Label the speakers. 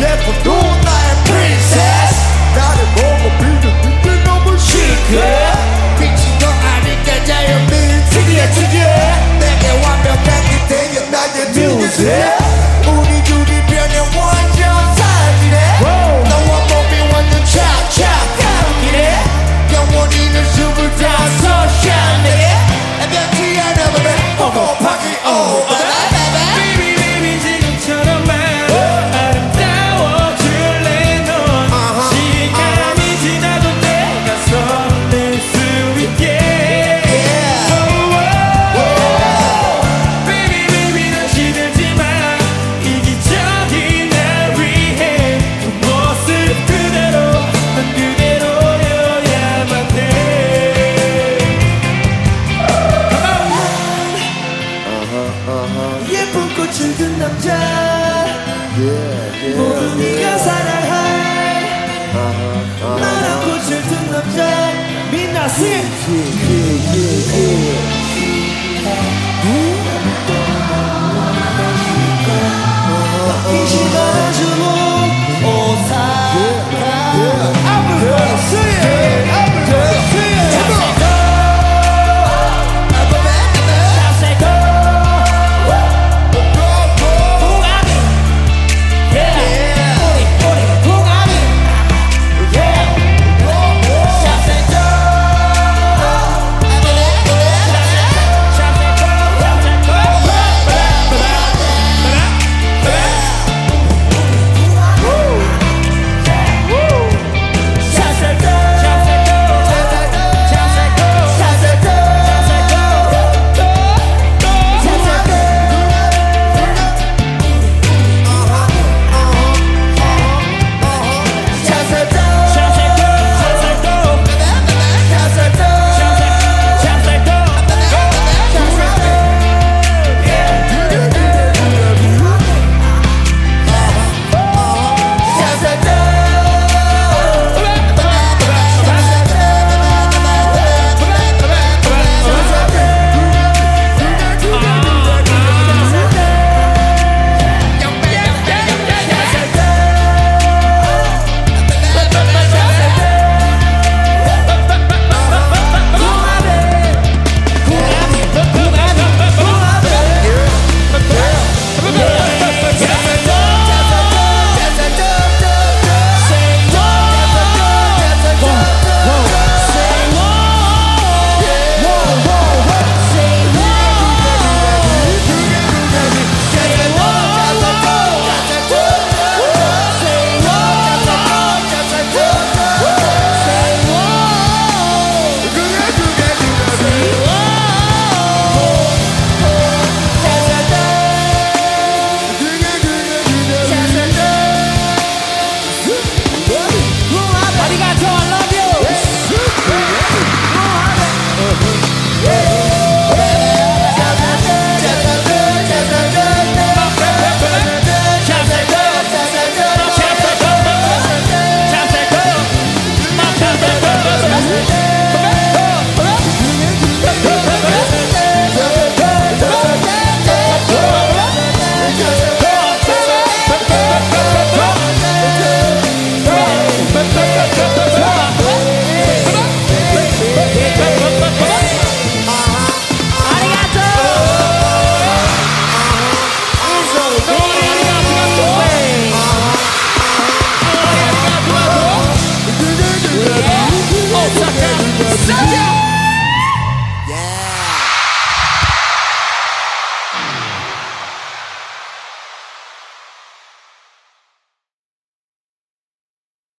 Speaker 1: 예뻐도 나의 princess 나를 보고 비웃는데 너무 시크해 미친 거 아니까 자연민 특이해 내게 완벽한 그대여 나의 뮤직 우리 둘이 변해 완전 사지네 너와 몸이 완전 착착하기네 영원히 늘 25샷 내게 변치 않아 baby 곱하기 5
Speaker 2: Baby baby 지금처럼만 아름다워질래 넌 시간이 지나도 내가 설렐 수 있게 Baby baby 넌 시들지마 이기적인 날 위해 그 모습 그대로 난 그대로여야만 해 예쁜 꽃을 든 남자 모두 네가 사랑할 나란 꽃을 든 남자 민나스 이 시간